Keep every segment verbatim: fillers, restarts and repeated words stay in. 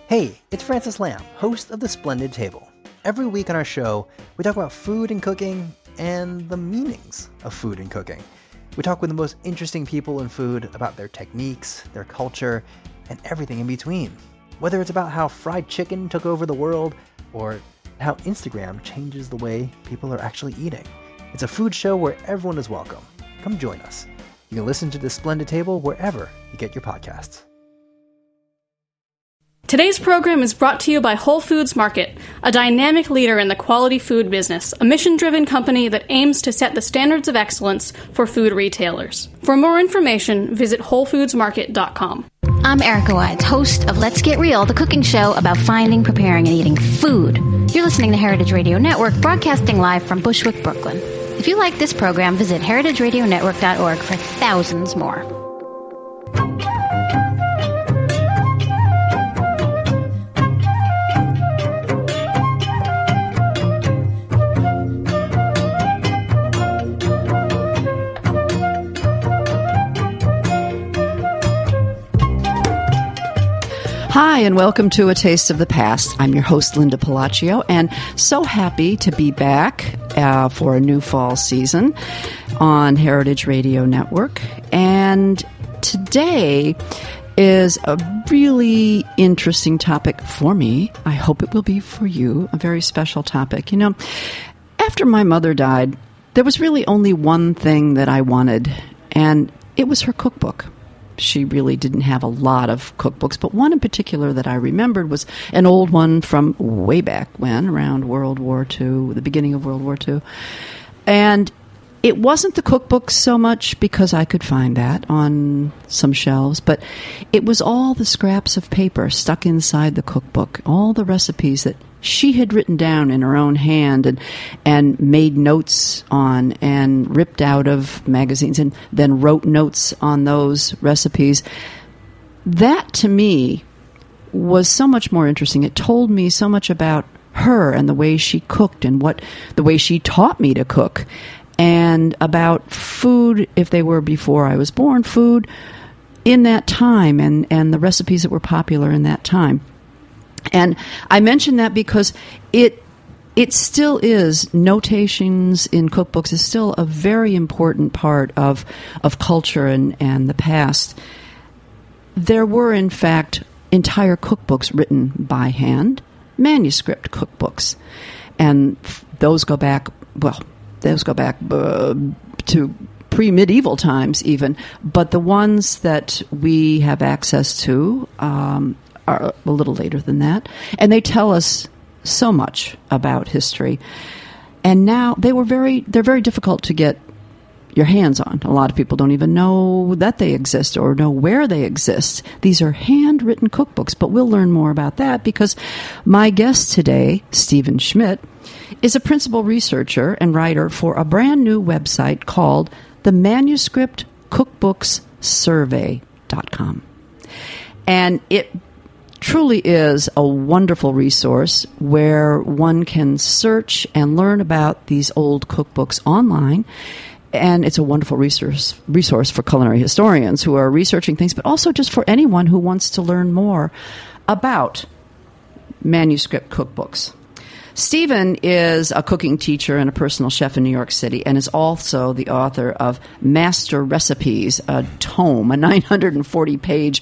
Hey, it's Francis Lamb, host of The Splendid Table. Every week on our show, we talk about food and cooking and the meanings of food and cooking. We talk with the most interesting people in food about their techniques, their culture, and everything in between. Whether it's about how fried chicken took over the world or how Instagram changes the way people are actually eating. It's a food show where everyone is welcome. Come join us. You can listen to The Splendid Table wherever you get your podcasts. Today's program is brought to you by Whole Foods Market, a dynamic leader in the quality food business, a mission-driven company that aims to set the standards of excellence for food retailers. For more information, visit whole foods market dot com. I'm Erica Wides, host of Let's Get Real, the cooking show about finding, preparing, and eating food. You're listening to Heritage Radio Network, broadcasting live from Bushwick, Brooklyn. If you like this program, visit heritage radio network dot org for thousands more. Hi, and welcome to A Taste of the Past. I'm your host, Linda Palacio, and so happy to be back uh, for a new fall season on Heritage Radio Network. And today is a really interesting topic for me. I hope it will be for you, a very special topic. You know, after my mother died, there was really only one thing that I wanted, and it was her cookbook. She really didn't have a lot of cookbooks, but one in particular that I remembered was an old one from way back when, around World War Two, the beginning of World War Two. And it wasn't the cookbook so much because I could find that on some shelves, but it was all the scraps of paper stuck inside the cookbook, all the recipes that she had written down in her own hand and and made notes on and ripped out of magazines and then wrote notes on those recipes. That, to me, was so much more interesting. It told me so much about her and the way she cooked and what the way she taught me to cook, and about food, if they were before I was born, food in that time and, and the recipes that were popular in that time. And I mention that because it it still is, notations in cookbooks is still a very important part of of culture and, and the past. There were, in fact, entire cookbooks written by hand, manuscript cookbooks. And those go back, well, those go back uh, to pre-medieval times even. But the ones that we have access to um are a little later than that, and they tell us so much about history. And now they were very they're very difficult to get your hands on. A lot of people don't even know that they exist or know where they exist. These are handwritten cookbooks, but we'll learn more about that because my guest today, Stephen Schmidt, is a principal researcher and writer for a brand new website called the Manuscript Cookbooks Survey dot com. And it truly is a wonderful resource where one can search and learn about these old cookbooks online. And it's a wonderful resource resource for culinary historians who are researching things, but also just for anyone who wants to learn more about manuscript cookbooks. Stephen is a cooking teacher and a personal chef in New York City and is also the author of Master Recipes, a tome, a nine hundred forty page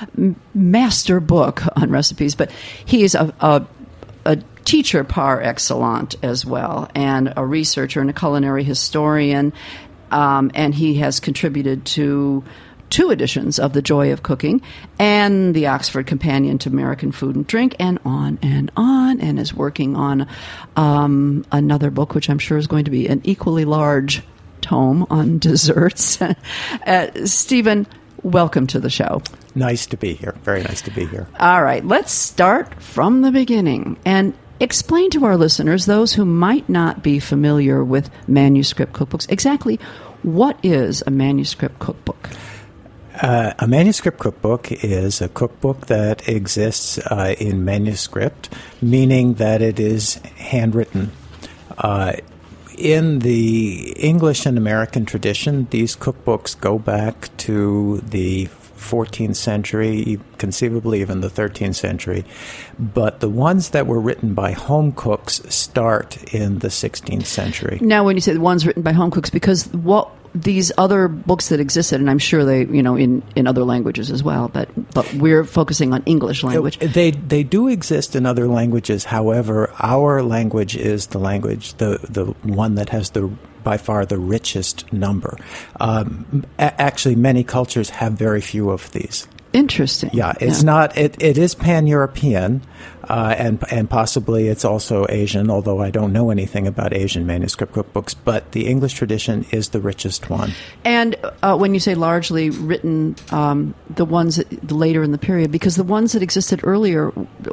master book on recipes. But he is a, a, a teacher par excellence as well, and a researcher and a culinary historian, um, and he has contributed to two editions of The Joy of Cooking and the Oxford Companion to American Food and Drink, and on and on, and is working on um, another book, which I'm sure is going to be an equally large tome on desserts. uh, Stephen, welcome to the show. Nice to be here. Very nice to be here. All right, let's start from the beginning and explain to our listeners, those who might not be familiar with manuscript cookbooks, exactly what is a manuscript cookbook? Uh, a manuscript cookbook is a cookbook that exists uh, in manuscript, meaning that it is handwritten. Uh, in the English and American tradition, these cookbooks go back to the fourteenth century, conceivably even the thirteenth century. But the ones that were written by home cooks start in the sixteenth century. Now, when you say the ones written by home cooks, because what these other books that existed, and I'm sure they, you know, in, in other languages as well, but but we're focusing on English language. They they do exist in other languages. However, our language is the language, the the one that has the by far the richest number. Um, a- actually, many cultures have very few of these. Interesting. Yeah, it's yeah. not. It, it is pan-European, uh, and and possibly it's also Asian. Although I don't know anything about Asian manuscript cookbooks, but the English tradition is the richest one. And uh, when you say largely written, um, the ones that, later in the period, because the ones that existed earlier,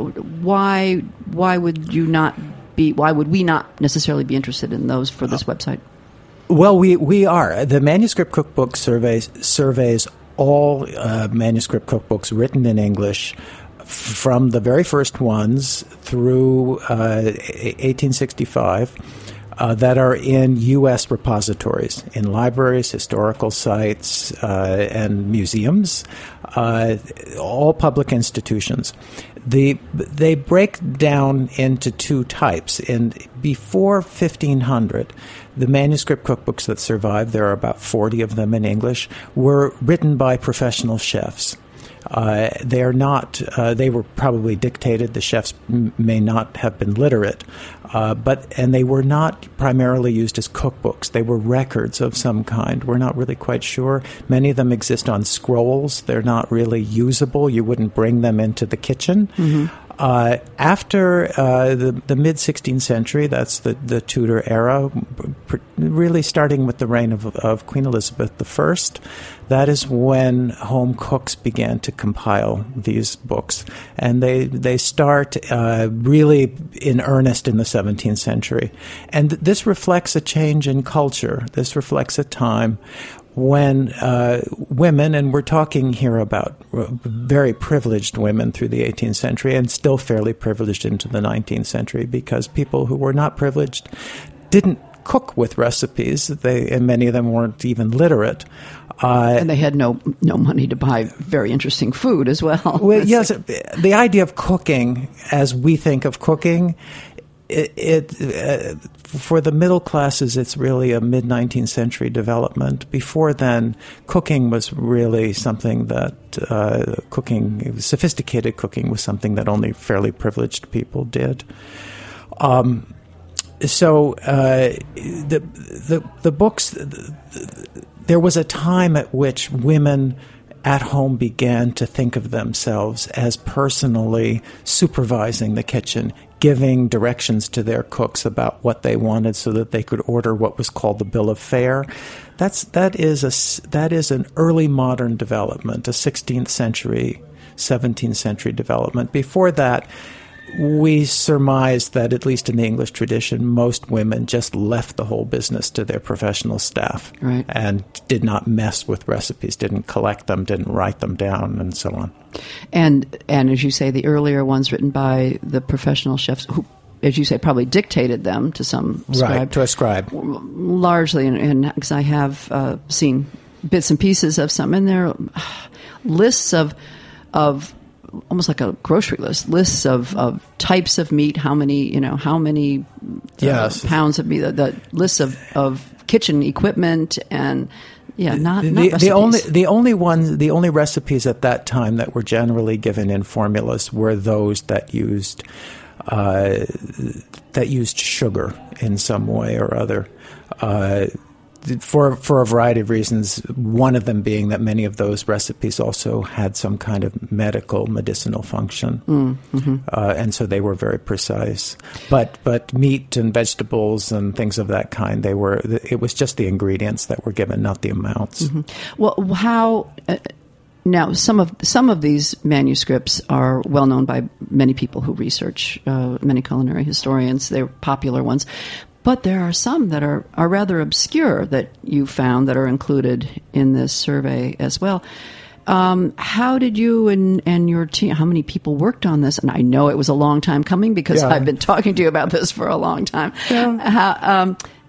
why why would you not be? Why would we not necessarily be interested in those for this website? Well, we we are. The Manuscript Cookbook surveys surveys. all uh, manuscript cookbooks written in English f- from the very first ones through uh, eighteen sixty-five uh, that are in U S repositories, in libraries, historical sites, uh, and museums, uh, all public institutions. The, they break down into two types. And before fifteen hundred, the manuscript cookbooks that survived, there are about forty of them in English, were written by professional chefs. Uh, they are not, uh, they were probably dictated. The chefs m- may not have been literate, uh, but, and they were not primarily used as cookbooks. They were records of some kind. We're not really quite sure. Many of them exist on scrolls. They're not really usable. You wouldn't bring them into the kitchen. Mm-hmm. Uh, after uh, the, the mid-sixteenth century, that's the, the Tudor era, pr- really starting with the reign of, of Queen Elizabeth the First, that is when home cooks began to compile these books. And they, they start uh, really in earnest in the seventeenth century. And th- this reflects a change in culture. This reflects a time when uh, women, and we're talking here about very privileged women through the eighteenth century and still fairly privileged into the nineteenth century, because people who were not privileged didn't cook with recipes. They, and many of them weren't even literate. Uh, and they had no no money to buy very interesting food as well. Well, yes, the idea of cooking, as we think of cooking, it, it uh, for the middle classes, it's really a mid-nineteenth century development. Before then, cooking was really something that uh, cooking, sophisticated cooking, was something that only fairly privileged people did. Um, so uh, the the the books. The, there was a time at which women at home began to think of themselves as personally supervising the kitchen, giving directions to their cooks about what they wanted so that they could order what was called the bill of fare. That's that is a that is an early modern development, a sixteenth century, seventeenth century development. Before that, we surmise that, at least in the English tradition, most women just left the whole business to their professional staff, right, and did not mess with recipes, didn't collect them, didn't write them down, and so on. And and as you say, the earlier ones written by the professional chefs, who, as you say, probably dictated them to some scribe. Right, to a scribe. Largely, and because I have uh, seen bits and pieces of some, and there are lists of of almost like a grocery list, lists of, of types of meat, how many, you know, how many uh, yes. pounds of meat, the, the lists of, of kitchen equipment, and yeah, not, the, not the, recipes. the only the only ones the only recipes at that time that were generally given in formulas were those that used uh, that used sugar in some way or other. Uh, For for a variety of reasons, one of them being that many of those recipes also had some kind of medical, medicinal function, mm, mm-hmm. uh, and so they were very precise. But but meat and vegetables and things of that kind, they were it was just the ingredients that were given, not the amounts. Mm-hmm. Well, how uh, now some of some of these manuscripts are well known by many people who research, uh, many culinary historians. They're popular ones. But there are some that are, are rather obscure that you found that are included in this survey as well. Um, how did you and, and your team, how many people worked on this? And I know it was a long time coming because yeah. I've been talking to you about this for a long time. Yeah. How, um,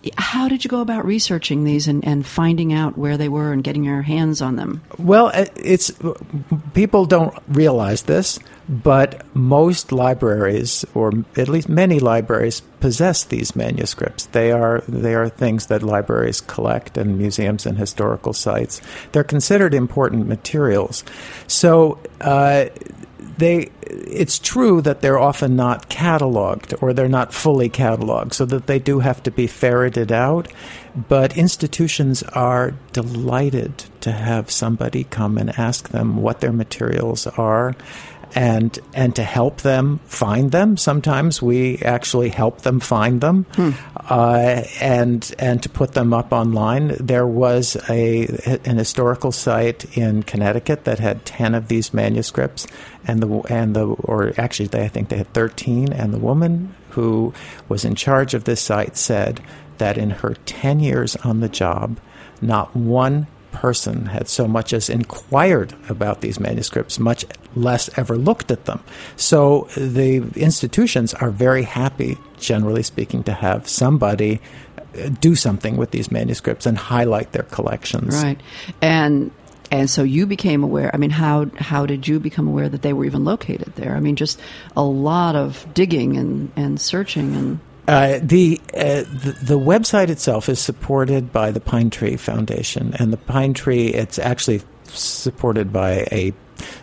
how did you go about researching these and, and finding out where they were and getting your hands on them? Well, it's people don't realize this, but most libraries, or at least many libraries, possess these manuscripts. They are they are things that libraries collect, and museums and historical sites. They're considered important materials. So uh, they. It's true that they're often not cataloged, or they're not fully cataloged, so that they do have to be ferreted out. But institutions are delighted to have somebody come and ask them what their materials are, and and to help them find them. Sometimes we actually help them find them, hmm. uh, and and to put them up online. There was a an historical site in Connecticut that had ten of these manuscripts, and the and the or actually they, I think they had thirteen. And the woman who was in charge of this site said that in her ten years on the job, not one person had so much as inquired about these manuscripts, much less ever looked at them. So the institutions are very happy, generally speaking, to have somebody do something with these manuscripts and highlight their collections. Right. And and so you became aware. I mean, how how did you become aware that they were even located there? I mean, just a lot of digging and, and searching and... Uh, the, uh, the the website itself is supported by the Pine Tree Foundation, and the Pine Tree, it's actually supported by a,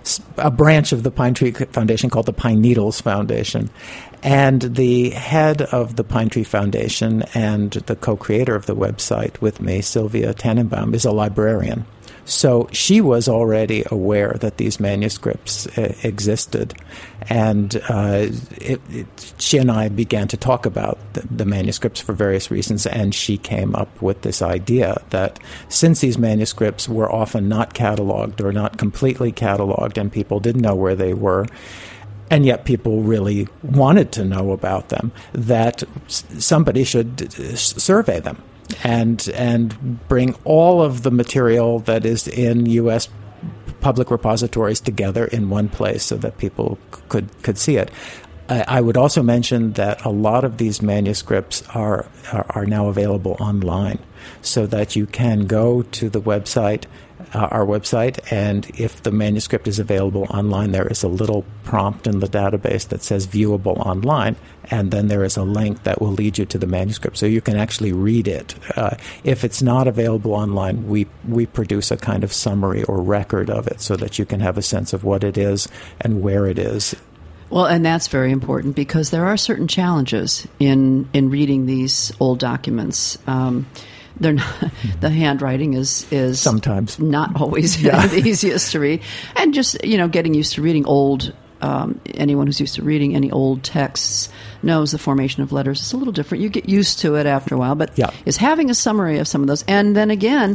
a branch of the Pine Tree Foundation called the Pine Needles Foundation. And the head of the Pine Tree Foundation and the co-creator of the website with me, Sylvia Tannenbaum, is a librarian. So she was already aware that these manuscripts uh, existed, and uh, it, it, she and I began to talk about the, the manuscripts for various reasons, and she came up with this idea that since these manuscripts were often not cataloged or not completely cataloged, and people didn't know where they were, and yet people really wanted to know about them, that somebody should survey them. And and bring all of the material that is in U S public repositories together in one place so that people could could see it. I, I would also mention that a lot of these manuscripts are, are are now available online, so that you can go to the website, uh, our website, and if the manuscript is available online, there is a little prompt in the database that says viewable online, and then there is a link that will lead you to the manuscript, so you can actually read it. Uh, if it's not available online, we we produce a kind of summary or record of it so that you can have a sense of what it is and where it is. Well, and that's very important because there are certain challenges in in reading these old documents. Um, they're not, the handwriting is is sometimes not always yeah. the easiest to read, and just you know getting used to reading old. Um, anyone who's used to reading any old texts knows the formation of letters is a little different. You get used to it after a while, but yeah. is having a summary of some of those, and then again,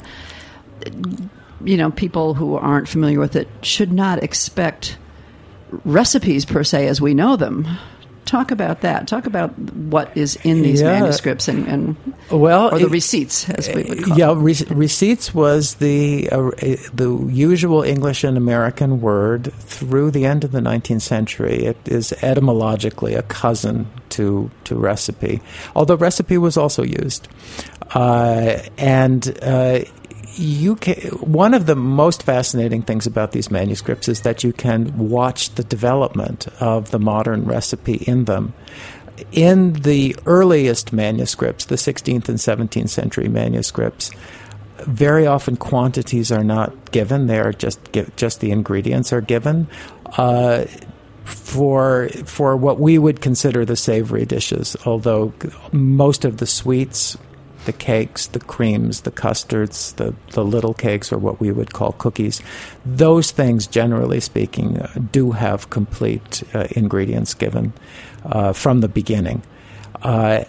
you know, people who aren't familiar with it should not expect recipes per se as we know them. Talk about that. Talk about what is in these yeah. manuscripts and, and well, or the it, receipts, as we would call yeah, them. Re- receipts was the uh, the usual English and American word through the end of the nineteenth century. It is etymologically a cousin to to recipe, although recipe was also used, uh, and. Uh, You can, one of the most fascinating things about these manuscripts is that you can watch the development of the modern recipe in them. In the earliest manuscripts, the sixteenth and seventeenth century manuscripts, very often quantities are not given. They are just just the ingredients are given uh, for for what we would consider the savory dishes. Although most of the sweets, the cakes, the creams, the custards, the, the little cakes, or what we would call cookies, those things, generally speaking, uh, do have complete uh, ingredients given uh, from the beginning. Uh,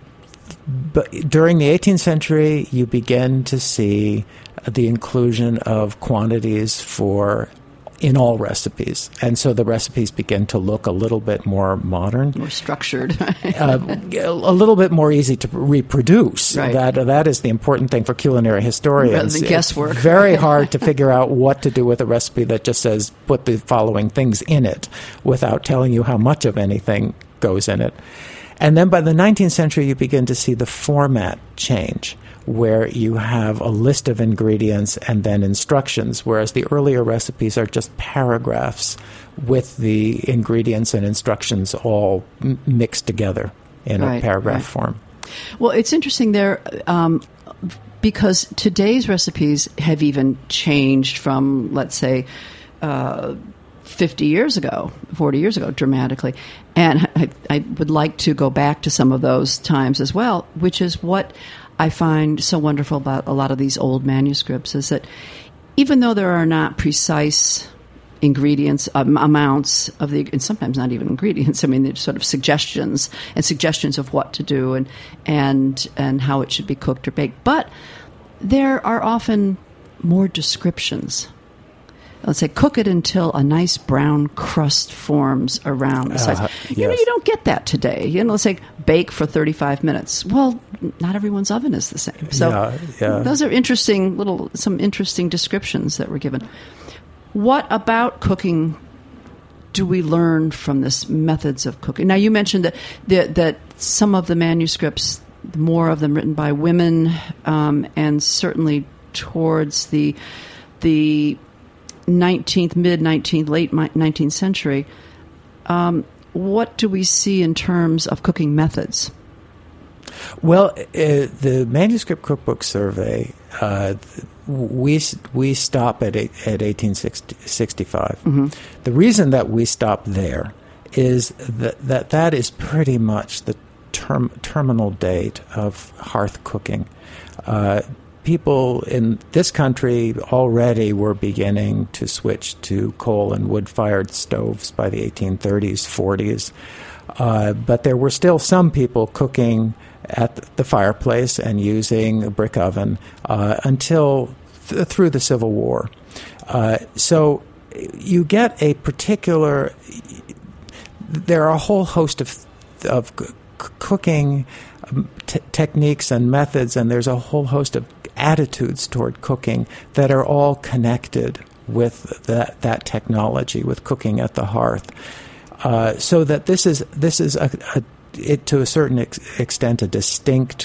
but during the eighteenth century, you begin to see the inclusion of quantities for in all recipes. And so the recipes begin to look a little bit more modern. More structured. uh, a little bit more easy to reproduce. Right. That That is the important thing for culinary historians. The guesswork. It's very hard to figure out what to do with a recipe that just says, put the following things in it, without telling you how much of anything goes in it. And then by the nineteenth century, you begin to see the format change, where you have a list of ingredients and then instructions, whereas the earlier recipes are just paragraphs with the ingredients and instructions all m- mixed together in right, a paragraph right. form. Well, it's interesting there um, because today's recipes have even changed from, let's say, uh, fifty years ago, forty years ago, dramatically. And I, I would like to go back to some of those times as well, which is what I find so wonderful about a lot of these old manuscripts, is that even though there are not precise ingredients, um, amounts of the, and sometimes not even ingredients, I mean, they're sort of suggestions and suggestions of what to do and, and, and how it should be cooked or baked. But there are often more descriptions. Let's say, cook it until a nice brown crust forms around the sides. Uh, you yes. know, you don't get that today. You know, let's say, bake for thirty-five minutes. Well, not everyone's oven is the same. So Yeah, yeah. those are interesting little, some interesting descriptions that were given. What about cooking do we learn from this methods of cooking? Now, you mentioned that that, that some of the manuscripts, more of them written by women, um, and certainly towards the the nineteenth, mid-nineteenth, late nineteenth century, um, what do we see in terms of cooking methods? Well, uh, the Manuscript Cookbook Survey, uh, we we stop at eight, at eighteen sixty-five. Mm-hmm. The reason that we stop there is that that, that is pretty much the term, terminal date of hearth cooking. Uh, People in this country already were beginning to switch to coal and wood-fired stoves by the eighteen thirties, forties. Uh, but there were still some people cooking at the fireplace and using a brick oven uh, until th- through the Civil War. Uh, so you get a particular... There are a whole host of, of c- cooking t- techniques and methods, and there's a whole host of attitudes toward cooking that are all connected with that that technology, with cooking at the hearth. Uh, so that this is this is a, a it to a certain ex- extent a distinct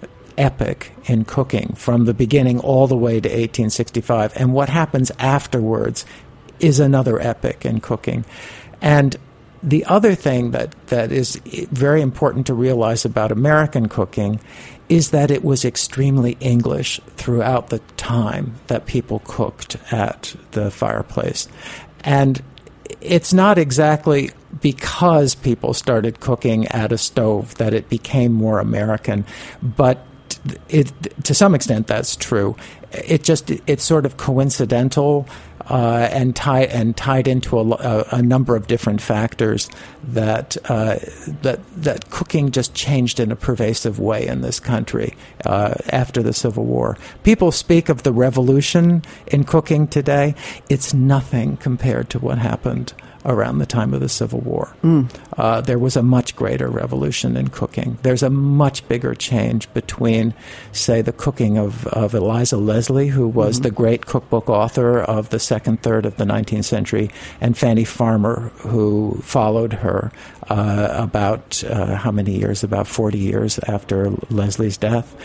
epic in cooking from the beginning all the way to eighteen sixty-five, and what happens afterwards is another epic in cooking. And the other thing that, that is very important to realize about American cooking is that it was extremely English throughout the time that people cooked at the fireplace. And it's not exactly because people started cooking at a stove that it became more American, but it, to some extent that's true. It just, it's sort of coincidental uh, and, tie, and tied into a, a, a number of different factors that, uh, that, that cooking just changed in a pervasive way in this country uh, after the Civil War. People speak of the revolution in cooking today. It's nothing compared to what happened around the time of the Civil War. Mm. Uh, there was a much greater revolution in cooking. There's a much bigger change between, say, the cooking of, of Eliza Leslie, who was mm-hmm. the great cookbook author of the second third of the nineteenth century, and Fanny Farmer, who followed her uh, about uh, how many years? About forty years after Leslie's death.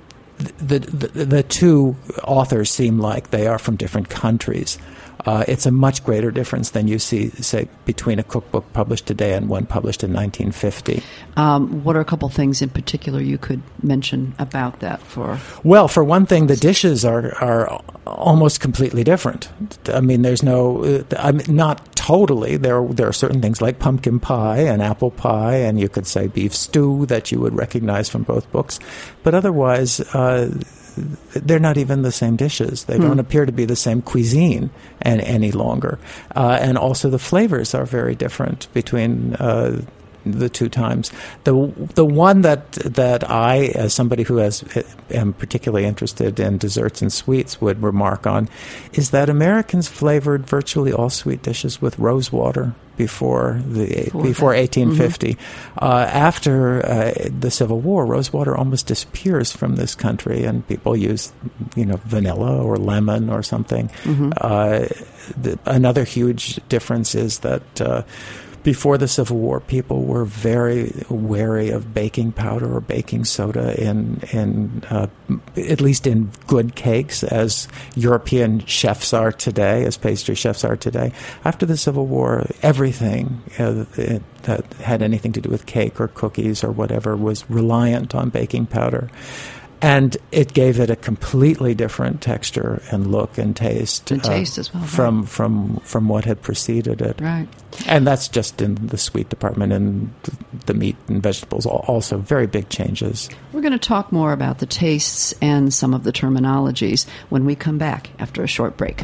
The, the, the two authors seem like they are from different countries. Uh, it's a much greater difference than you see, say, between a cookbook published today and one published in nineteen fifty. Um, what are a couple things in particular you could mention about that? For Well, for one thing, the dishes are are almost completely different. I mean, there's no, I mean, not totally. There, there are certain things like pumpkin pie and apple pie, and you could say beef stew that you would recognize from both books. But otherwise, uh, they're not even the same dishes. They hmm. don't appear to be the same cuisine and, any longer. Uh, and also the flavors are very different between uh, the two times. The the one that that I, as somebody who has am particularly interested in desserts and sweets, would remark on is that Americans flavored virtually all sweet dishes with rose water before the before, before eighteen fifty. Mm-hmm. Uh, after uh, the Civil War, rose water almost disappears from this country, and people use, you know, vanilla or lemon or something. Mm-hmm. Uh, the, another huge difference is that Uh, before the Civil War, people were very wary of baking powder or baking soda in, in uh, at least in good cakes, as European chefs are today, as pastry chefs are today. After the Civil War, everything uh, it, that had anything to do with cake or cookies or whatever was reliant on baking powder. And it gave it a completely different texture and look and taste. And uh, taste as well. From, right. from, from what had preceded it. Right. And that's just in the sweet department, and the meat and vegetables, also very big changes. We're going to talk more about the tastes and some of the terminologies when we come back after a short break.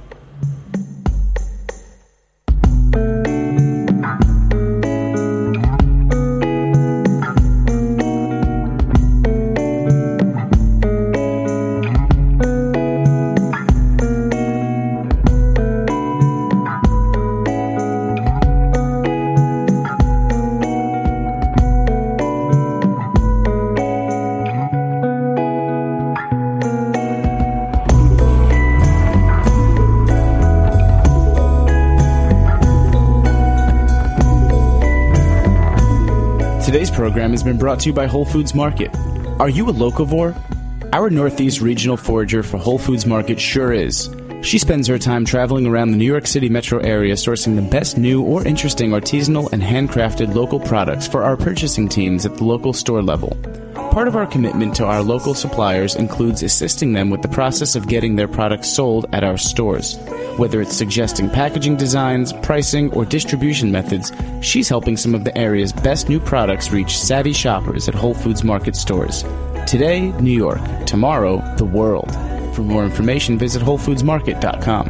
Today's program has been brought to you by Whole Foods Market. Are you a locavore? Our Northeast regional forager for Whole Foods Market sure is. She spends her time traveling around the New York City metro area sourcing the best new or interesting artisanal and handcrafted local products for our purchasing teams at the local store level. Part of our commitment to our local suppliers includes assisting them with the process of getting their products sold at our stores. Whether it's suggesting packaging designs, pricing, or distribution methods, she's helping some of the area's best new products reach savvy shoppers at Whole Foods Market stores. Today, New York. Tomorrow, the world. For more information, visit whole foods market dot com.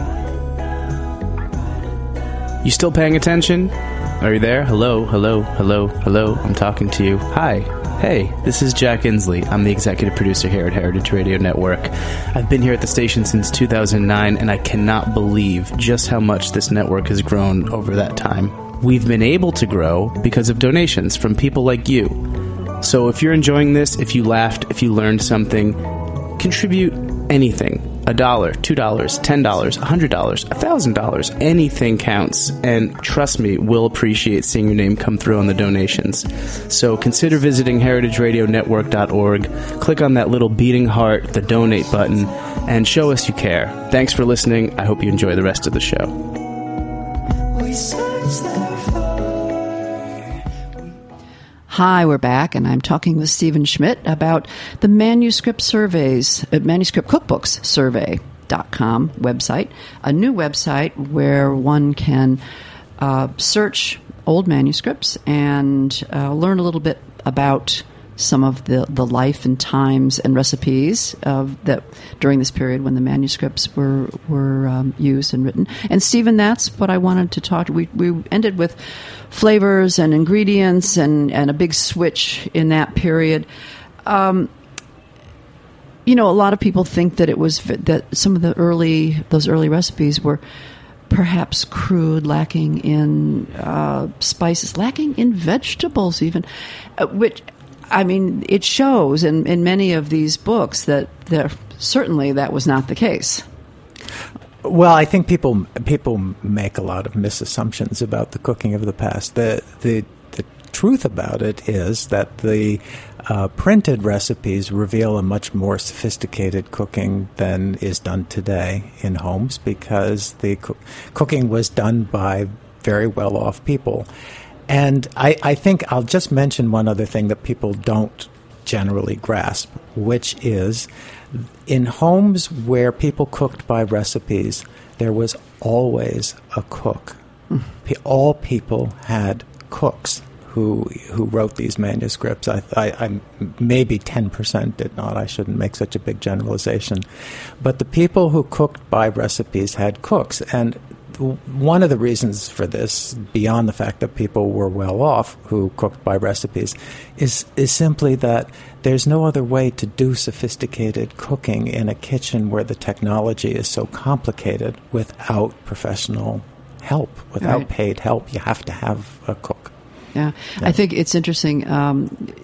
You still paying attention? Are you there? Hello, hello, hello, hello. I'm talking to you. Hi. Hey, this is Jack Inslee. I'm the executive producer here at Heritage Radio Network. I've been here at the station since two thousand nine, and I cannot believe just how much this network has grown over that time. We've been able to grow because of donations from people like you. So if you're enjoying this, if you laughed, if you learned something, contribute anything. A dollar, two dollars, ten dollars, a hundred dollars, a thousand dollars, anything counts. And trust me, we'll appreciate seeing your name come through on the donations. So consider visiting heritage radio network dot org, click on that little beating heart, the donate button, and show us you care. Thanks for listening. I hope you enjoy the rest of the show. Hi, we're back, and I'm talking with Stephen Schmidt about the manuscript surveys, uh, manuscript cookbooks survey dot com website, a new website where one can uh, search old manuscripts and uh, learn a little bit about some of the, the life and times and recipes of that during this period when the manuscripts were were um, used and written. And Stephen, that's what I wanted to talk to. We we ended with flavors and ingredients and, and a big switch in that period. Um, you know, a lot of people think that it was that some of the early those early recipes were perhaps crude, lacking in uh, spices, lacking in vegetables, even, uh, which. I mean, it shows in, in many of these books that there, certainly that was not the case. Well, I think people people make a lot of misassumptions about the cooking of the past. The the, the truth about it is that the uh, printed recipes reveal a much more sophisticated cooking than is done today in homes, because the co- cooking was done by very well-off people. And I, I think I'll just mention one other thing that people don't generally grasp, which is in homes where people cooked by recipes, there was always a cook. Mm. All people had cooks who who wrote these manuscripts. I, I, I maybe ten percent did not. I shouldn't make such a big generalization. But the people who cooked by recipes had cooks. And one of the reasons for this, beyond the fact that people were well off who cooked by recipes, is is simply that there's no other way to do sophisticated cooking in a kitchen where the technology is so complicated without professional help, without right. paid help. You have to have a cook. Yeah. yeah. I think it's interesting. Um,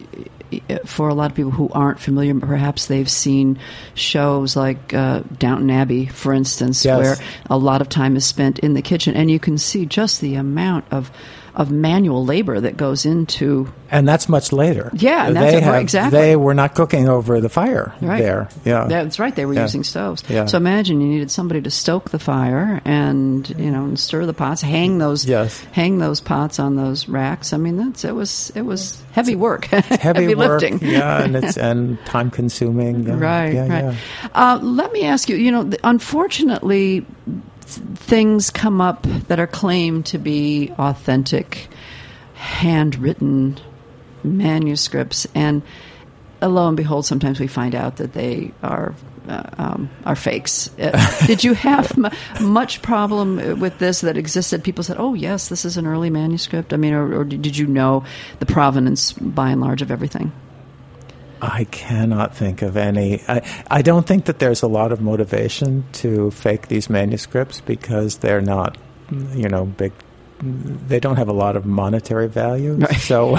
for a lot of people who aren't familiar, perhaps they've seen shows like uh, Downton Abbey, for instance, yes. where a lot of time is spent in the kitchen, and you can see just the amount of of manual labor that goes into. And that's much later. Yeah, and that's they it, have, exactly. They were not cooking over the fire right. there. Yeah, that's right. They were yeah. using stoves. Yeah. So imagine you needed somebody to stoke the fire and you know and stir the pots, hang those yes. hang those pots on those racks. I mean, that's it was it was heavy work, heavy, heavy work, lifting. Yeah, and it's and time consuming. Yeah. Right, yeah, right. Yeah. Uh, let me ask you. You know, unfortunately, things come up that are claimed to be authentic, handwritten manuscripts, and uh, lo and behold, sometimes we find out that they are uh, um, are fakes. Uh, did you have m- much problem with this that existed? People said, "Oh, yes, this is an early manuscript." I mean, or, or did you know the provenance by and large of everything? I cannot think of any. I, I don't think that there's a lot of motivation to fake these manuscripts because they're not, you know, big. They don't have a lot of monetary value, right. so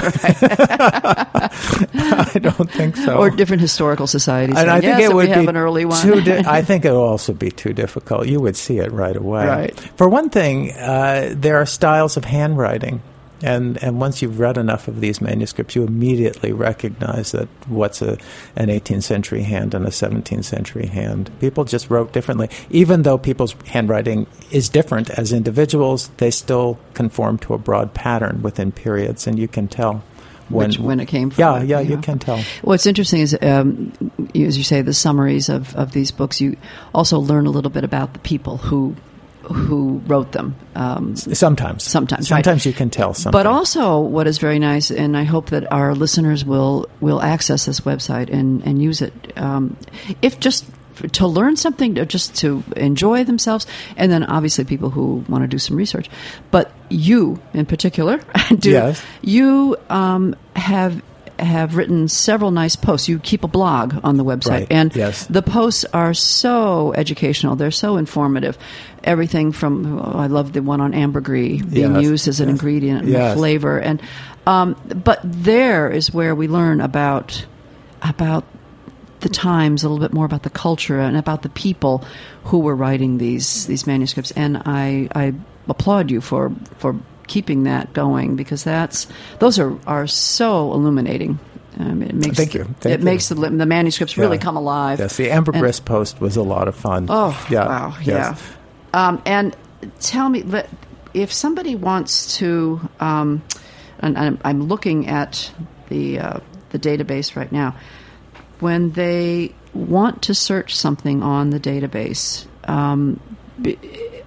I don't think so. Or different historical societies. And saying, I think yes, it would we have be an early one. Too di- I think it would also be too difficult. You would see it right away. Right. For one thing, uh, there are styles of handwriting. And and once you've read enough of these manuscripts, you immediately recognize that what's a an eighteenth century hand and a seventeenth century hand. People just wrote differently. Even though people's handwriting is different as individuals, they still conform to a broad pattern within periods, and you can tell when, Which, when it came from. Yeah, it, yeah, you you know. can tell. What's interesting is, um, you, as you say, the summaries of, of these books, you also learn a little bit about the people who who wrote them. Um, sometimes. Sometimes, Sometimes right. you can tell something. But also what is very nice, and I hope that our listeners will, will access this website and, and use it, um, if just to learn something, or just to enjoy themselves, and then obviously people who want to do some research. But you, in particular, do Yes. you um, have... have written several nice posts. You keep a blog on the website. Right. And yes. the posts are so educational. They're so informative. Everything from, oh, I love the one on ambergris being Yes. used as an yes. ingredient and yes. flavor. And um, but there is where we learn about about the times, a little bit more about the culture and about the people who were writing these these manuscripts. And I, I applaud you for for keeping that going, because that's those are, are so illuminating. Um, it makes Thank you. Thank it you. makes the, the manuscripts really Yeah. come alive. Yes, the ambergris post was a lot of fun. Oh, yeah. wow, yes. yeah. Um, and tell me, let- if somebody wants to, um, and I'm, I'm looking at the uh, the database right now, when they want to search something on the database, um, b-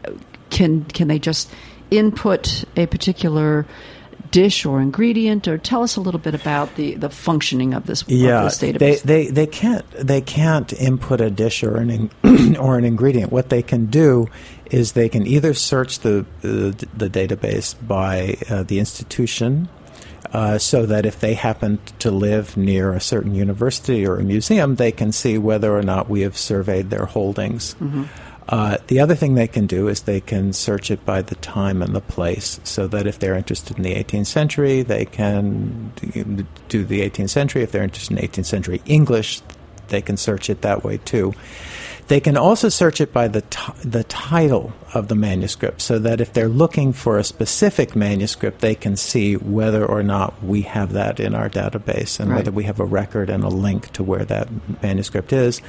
can can they just input a particular dish or ingredient, or tell us a little bit about the, the functioning of this, Yeah, of this database? they, they they can't they can't input a dish or an in, or an ingredient. What they can do is they can either search the the, the database by uh, the institution, uh, so that if they happen to live near a certain university or a museum, they can see whether or not we have surveyed their holdings. Mm-hmm. Uh, the other thing they can do is they can search it by the time and the place, so that if they're interested in the eighteenth century, they can do the eighteenth century. If they're interested in eighteenth century English, they can search it that way too. They can also search it by the t- the title of the manuscript, so that if they're looking for a specific manuscript, they can see whether or not we have that in our database, and Right. whether we have a record and a link to where that manuscript is.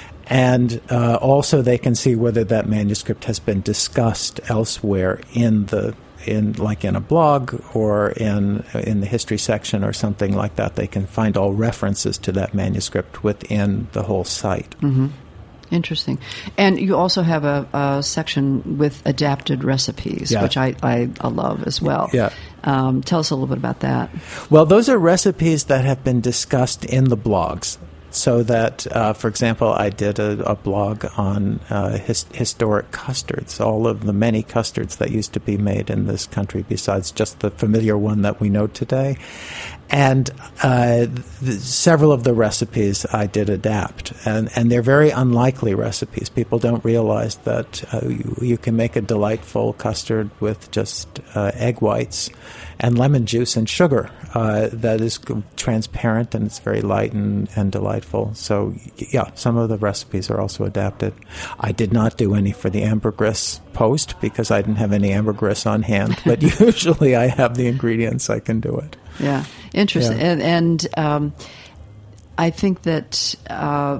And uh, also, they can see whether that manuscript has been discussed elsewhere in the in like in a blog or in in the history section or something like that. They can find all references to that manuscript within the whole site. Mm-hmm. Interesting. And you also have a, a section with adapted recipes, Yeah. which I, I, I love as well. Yeah. Um, tell us a little bit about that. Well, those are recipes that have been discussed in the blogs. So that, uh, for example, I did a, a blog on uh, his, historic custards, all of the many custards that used to be made in this country besides just the familiar one that we know today. And uh, th- several of the recipes I did adapt, and, and they're very unlikely recipes. People don't realize that uh, you, you can make a delightful custard with just uh, egg whites and lemon juice and sugar. Uh, that is transparent and it's very light and, and delightful. So, yeah, some of the recipes are also adapted. I did not do any for the ambergris post because I didn't have any ambergris on hand, but usually I have the ingredients, I can do it. Yeah, interesting. Yeah. And, and um, I think that uh,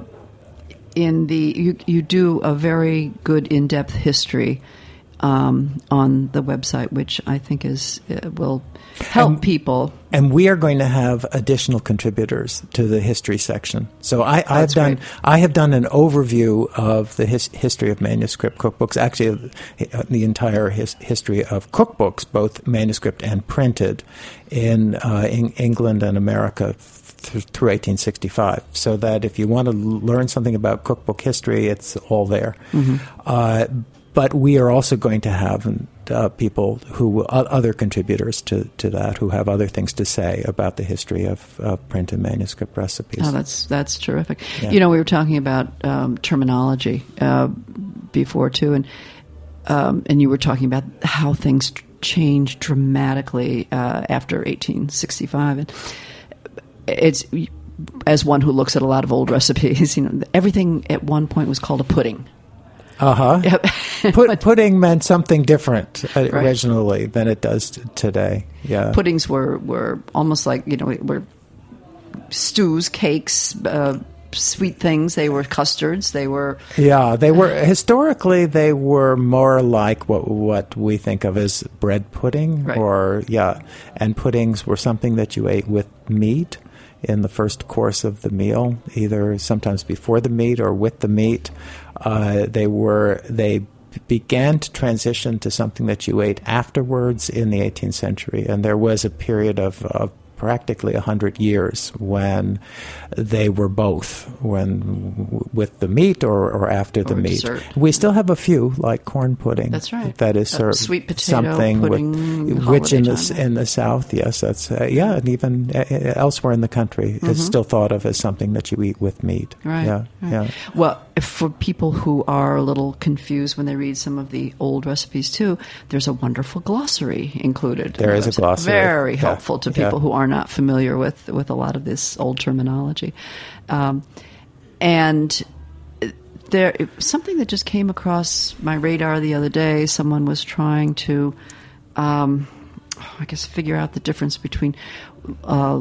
in the you, you do a very good in-depth history um, on the website, which I think is uh, will help and, people. And we are going to have additional contributors to the history section. So I, I have done great. I have done an overview of the his, history of manuscript cookbooks. Actually, uh, the entire his, history of cookbooks, both manuscript and printed, in, uh, in England and America th- through eighteen sixty-five. So that if you want to learn something about cookbook history, it's all there. Mm-hmm. Uh, But we are also going to have uh, people who, uh, other contributors to, to that, who have other things to say about the history of uh, print and manuscript recipes. Oh, that's that's terrific. Yeah. You know, we were talking about um, terminology uh, before too, and um, and you were talking about how things changed dramatically uh, after eighteen sixty-five, and it's. As one who looks at a lot of old recipes, you know, everything at one point was called a pudding. Uh-huh. Yep. Put, pudding meant something different uh, Right. originally than it does t- today. Yeah. Puddings were, were almost like, you know, were stews, cakes, uh, sweet things. They were custards. They were... Yeah, they were, historically, they were more like what what we think of as bread pudding. Right. Or, yeah, and puddings were something that you ate with meat in the first course of the meal, either sometimes before the meat or with the meat. Uh, they were they began to transition to something that you ate afterwards in the eighteenth century, and there was a period of, of practically a hundred years when they were both, when with the meat or, or after the Or meat. dessert. We still have a few, like corn pudding. That's right. That is Uh, served sweet potato something pudding, with, which in holiday the time. in the South, yes, that's uh, yeah, and even uh, elsewhere in the country, Mm-hmm. is still thought of as something that you eat with meat. Right. Yeah. right. Yeah. Well, if for people who are a little confused when they read some of the old recipes too, there's a wonderful glossary included. There in is the a website. glossary. Very Yeah. helpful to people Yeah. who are not familiar with, with a lot of this old terminology. Um, and there, something that just came across my radar the other day, someone was trying to, um, I guess, figure out the difference between uh,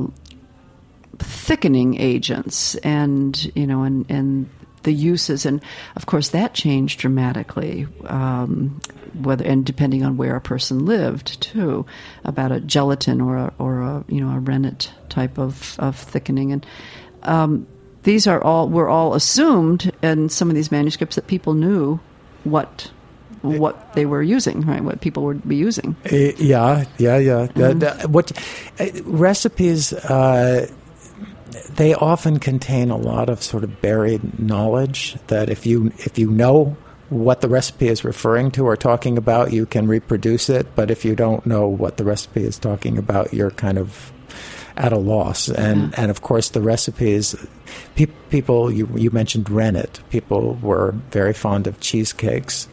thickening agents and, you know, and, and the uses. And, of course, that changed dramatically, um, whether and depending on where a person lived, too, about a gelatin or a, or a, you know, a rennet type of, of thickening. And um, these are all, were all assumed in some of these manuscripts that people knew what what they were using, right? What people would be using. Uh, yeah, yeah, yeah. Mm-hmm. The, the, what uh, recipes? Uh, they often contain a lot of sort of buried knowledge that if you if you know what the recipe is referring to or talking about, you can reproduce it. But if you don't know what the recipe is talking about, you're kind of at a loss. And Yeah. and of course the recipes, pe- people you you mentioned rennet. People were very fond of cheesecakes.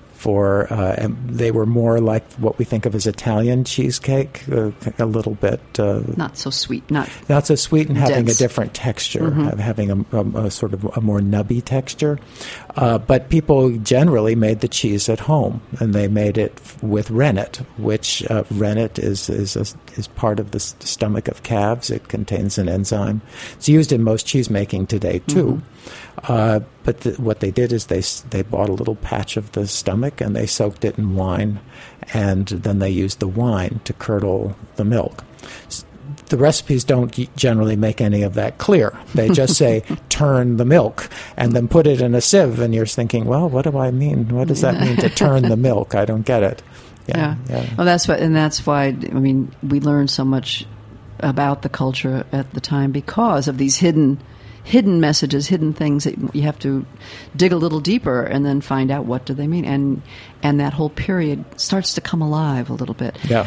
For uh, and they were more like what we think of as Italian cheesecake, uh, a little bit uh, Not so sweet, not not so sweet and having dense. a different texture, Mm-hmm. have- having a, a, a sort of a more nubby texture. Uh, but people generally made the cheese at home, and they made it f- with rennet, which uh, rennet is is a, is part of the s- stomach of calves. It contains an enzyme. It's used in most cheese making today too. Uh, but th- what they did is they s- they bought a little patch of the stomach and they soaked it in wine, and then they used the wine to curdle the milk. S- The recipes don't g- generally make any of that clear. They just say turn the milk and then put it in a sieve, and you're thinking, well, what do I mean? What does that mean to turn the milk? I don't get it. Yeah. yeah. Well, that's what, and that's why, I mean, we learned so much about the culture at the time because of these hidden hidden messages, hidden things that you have to dig a little deeper and then find out what do they mean. And and that whole period starts to come alive a little bit. Yeah.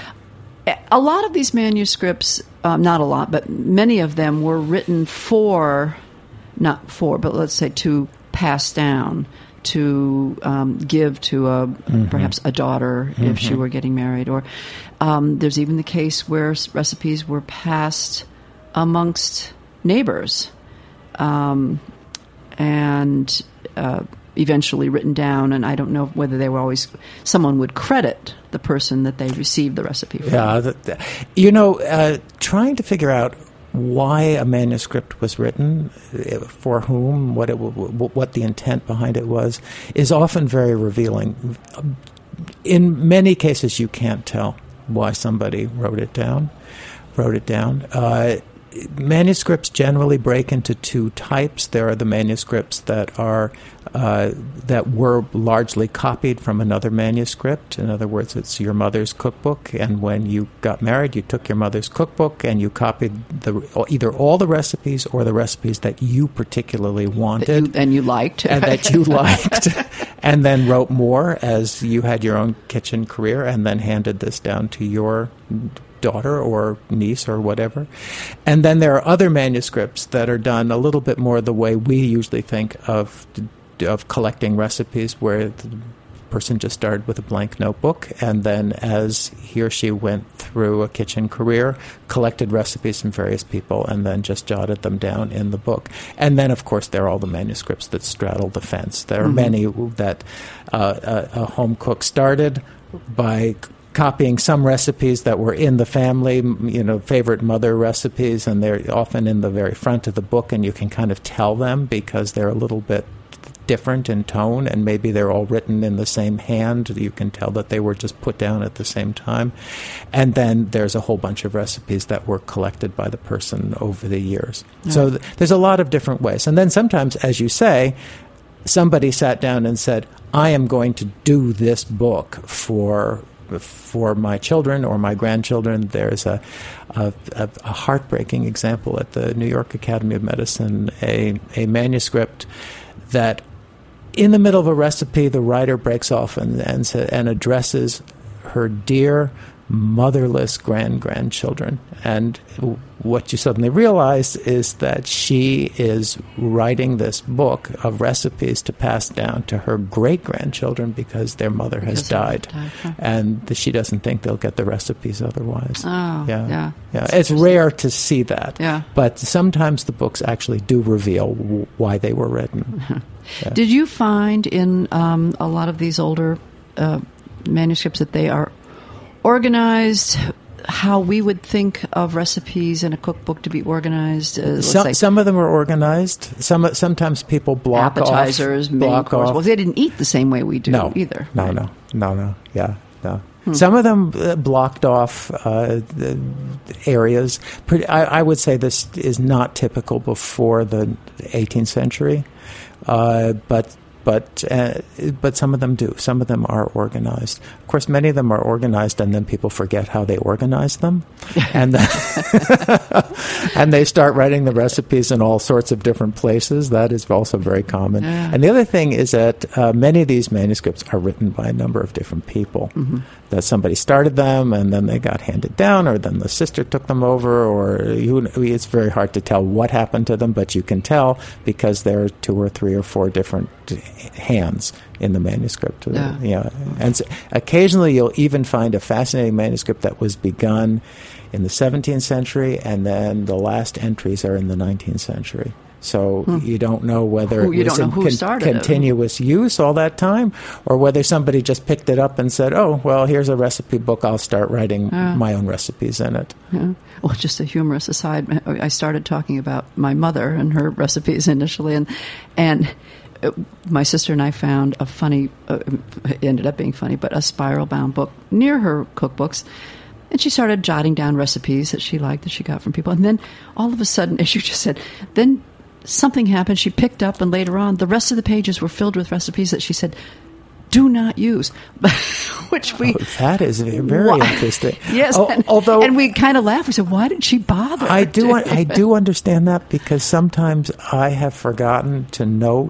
A lot of these manuscripts, um, not a lot, but many of them were written for, not for, but let's say to pass down to um, give to a mm-hmm. perhaps a daughter mm-hmm. if she were getting married. Or um, there's even the case where s- recipes were passed amongst neighbors um, and uh, eventually written down. And I don't know whether they were always, someone would credit the person that they received the recipe from. Yeah, the, the, you know, uh, trying to figure out why a manuscript was written, for whom, what it, what the intent behind it was, is often very revealing. In many cases, you can't tell why somebody wrote it down. Wrote it down. Uh, manuscripts generally break into two types. There are the manuscripts that are uh, that were largely copied from another manuscript. In other words, it's your mother's cookbook, and when you got married, you took your mother's cookbook and you copied the either all the recipes or the recipes that you particularly wanted you, and you liked, and that you liked, and then wrote more as you had your own kitchen career, and then handed this down to your daughter or niece or whatever. And then there are other manuscripts that are done a little bit more the way we usually think of of collecting recipes, where the person just started with a blank notebook, and then as he or she went through a kitchen career, collected recipes from various people, and then just jotted them down in the book. And then, of course, there are all the manuscripts that straddle the fence. There are mm-hmm. many that uh, a, a home cook started by copying some recipes that were in the family, you know, favorite mother recipes, and they're often in the very front of the book, and you can kind of tell them because they're a little bit different in tone, and maybe they're all written in the same hand. You can tell that they were just put down at the same time. And then there's a whole bunch of recipes that were collected by the person over the years. Yeah. So th- there's a lot of different ways. And then sometimes, as you say, somebody sat down and said, I am going to do this book for for my children or my grandchildren. There's a, a, a, a heartbreaking example at the New York Academy of Medicine, a, a manuscript that in the middle of a recipe, the writer breaks off and, and, and addresses her dear motherless grand-grandchildren. And what you suddenly realize is that she is writing this book of recipes to pass down to her great-grandchildren because their mother has because died. died huh? And the, she doesn't think they'll get the recipes otherwise. Oh, yeah. yeah. yeah. It's rare to see that. Yeah. But sometimes the books actually do reveal w- why they were written. yeah. Did you find in um, a lot of these older uh, manuscripts that they are organized how we would think of recipes in a cookbook to be organized? Uh, some, some of them are organized. Some Sometimes people block appetizers, off. main block course. off. Well, they didn't eat the same way we do no, either. No, right? no, no, no. Yeah, no. Hmm. Some of them uh, blocked off uh, the areas. Pretty, I, I would say this is not typical before the eighteenth century, uh, but But uh, but some of them do. Some of them are organized. Of course, many of them are organized, and then people forget how they organize them, and and they start writing the recipes in all sorts of different places. That is also very common. Yeah. And the other thing is that uh, many of these manuscripts are written by a number of different people. Mm-hmm. That somebody started them, and then they got handed down, or then the sister took them over, or you, it's very hard to tell what happened to them, but you can tell because there are two or three or four different hands in the manuscript. Yeah. Yeah. And so occasionally you'll even find a fascinating manuscript that was begun in the seventeenth century, and then the last entries are in the nineteenth century. So hmm. you don't know whether who, it was in con- continuous it. use all that time, or whether somebody just picked it up and said, oh, well, here's a recipe book. I'll start writing uh, my own recipes in it. Yeah. Well, just a humorous aside, I started talking about my mother and her recipes initially, and and my sister and I found a funny, uh, it ended up being funny, but a spiral-bound book near her cookbooks. And she started jotting down recipes that she liked, that she got from people. And then all of a sudden, as you just said, then something happened. She picked up, and later on, the rest of the pages were filled with recipes that she said, do not use. Which we... Oh, that is very why? interesting. Yes. Oh, and, although, and we kind of laughed. We said, why did she bother? I do, I do understand that, because sometimes I have forgotten to note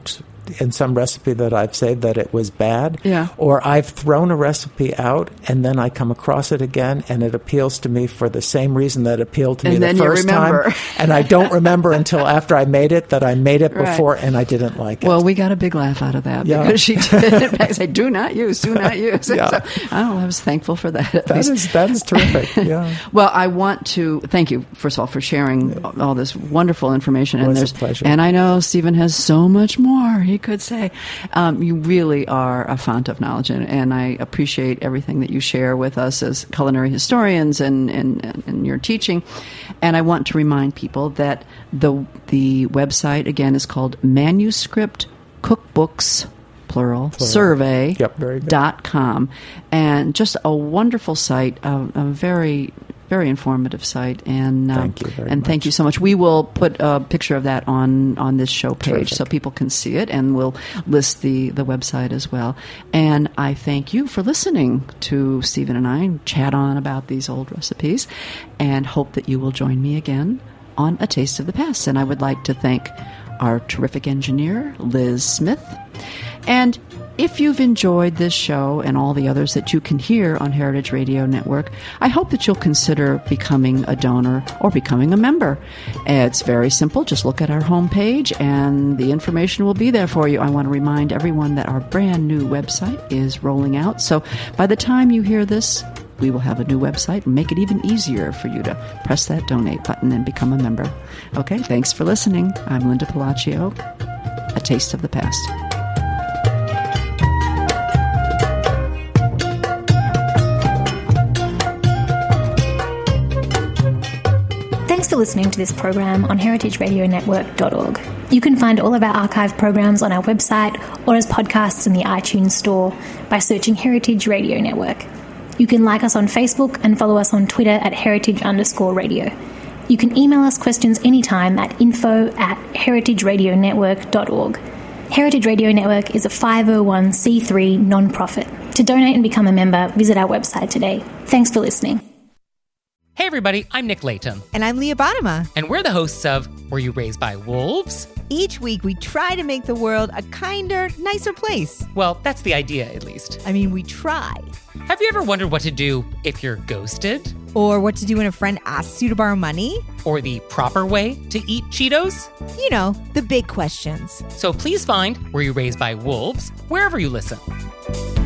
in some recipe that I've saved that it was bad. Yeah. Or I've thrown a recipe out and then I come across it again and it appeals to me for the same reason that it appealed to me And the then you first remember. time. And I don't remember until after I made it that I made it Right. before and I didn't like it. Well, we got a big laugh out of that Yeah. because she did. I said, do not use, do not use. Yeah. So, oh, I was thankful for that. At that least. is that is terrific. Yeah. Well, I want to thank you, first of all, for sharing all this wonderful information. It And was a there's, pleasure. and I know Stephen has so much more he could say. Um, you really are a font of knowledge, and, and I appreciate everything that you share with us as culinary historians and, and, and your teaching. And I want to remind people that the the website, again, is called Manuscript Cookbooks, plural, survey Yep, very good. dot com, and just a wonderful site, a, a very very informative site, and uh, Thank you very and thank much. you so much. We will put a picture of that on on this show page Terrific. so people can see it, and we'll list the the website as well. And I thank you for listening to Stephen and I chat on about these old recipes, and hope that you will join me again on A Taste of the Past. And I would like to thank our terrific engineer, Liz Smith. And if you've enjoyed this show and all the others that you can hear on Heritage Radio Network, I hope that you'll consider becoming a donor or becoming a member. It's very simple. Just look at our homepage and the information will be there for you. I want to remind everyone that our brand new website is rolling out. So by the time you hear this, we will have a new website and make it even easier for you to press that donate button and become a member. Okay, thanks for listening. I'm Linda Palacio. A Taste of the Past. Thanks for listening to this program on heritage radio network dot org. You can find all of our archive programs on our website or as podcasts in the iTunes store by searching Heritage Radio Network. You can like us on Facebook and follow us on Twitter at heritage underscore radio. You can email us questions anytime at info at heritage radio network dot org. Heritage Radio Network is a five oh one c three non-profit. To donate and become a member, visit our website today. Thanks for listening. Hey everybody, I'm Nick Latham, And I'm Leah Bottima. and we're the hosts of Were You Raised by Wolves? Each week we try to make the world a kinder, nicer place. Well, that's the idea, at least. I mean, we try. Have you ever wondered what to do if you're ghosted? Or what to do when a friend asks you to borrow money. Or the proper way to eat Cheetos? You know, the big questions. So please find Were You Raised by Wolves wherever you listen.